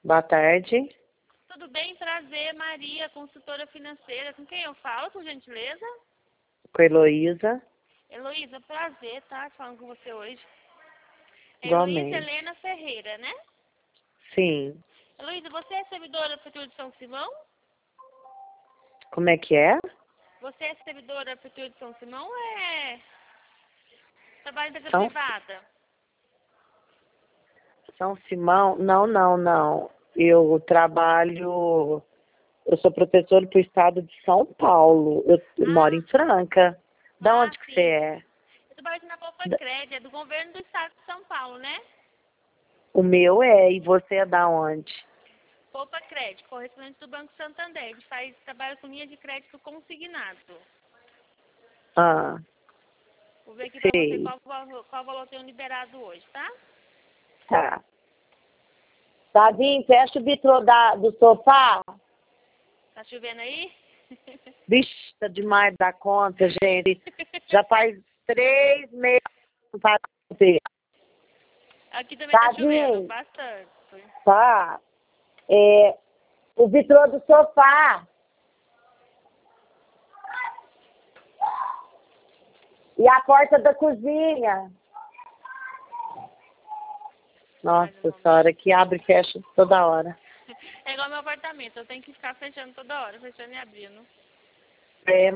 Boa tarde. Tudo bem? Prazer, Maria, consultora financeira. Com quem eu falo, por gentileza? Com a Heloísa. Heloísa, prazer, tá? Falando com você hoje. Igualmente. Heloísa Helena Ferreira, né? Sim. Heloísa, você é servidora da Prefeitura de São Simão? Como é que é? Você é servidora da Prefeitura de São Simão ou é trabalho da São, privada? São Simão? Não. Eu trabalho... Eu sou professora pro estado de São Paulo. Eu moro em Franca. Da onde que Sim. você é? Eu trabalho aqui na Poupa Da- Crédito, é do governo do estado de São Paulo, né? O meu é. E você é da onde? Poupa Crédito, correspondente do Banco Santander. A gente trabalha com linha de crédito consignado. Ah, Vou ver aqui pra você sei. qual valor eu tenho liberado hoje, tá? Tá. Tavinho, fecha o vitrô do sofá. Tá chovendo aí? Vixe, tá demais da conta, gente. Já faz 3 meses que não fazer. Aqui também tá chovendo, Tavinho, bastante. tá. O vitrô do sofá. E a porta da cozinha. Nossa senhora, que abre e fecha toda hora. É igual meu apartamento, eu tenho que ficar fechando toda hora, fechando e abrindo. É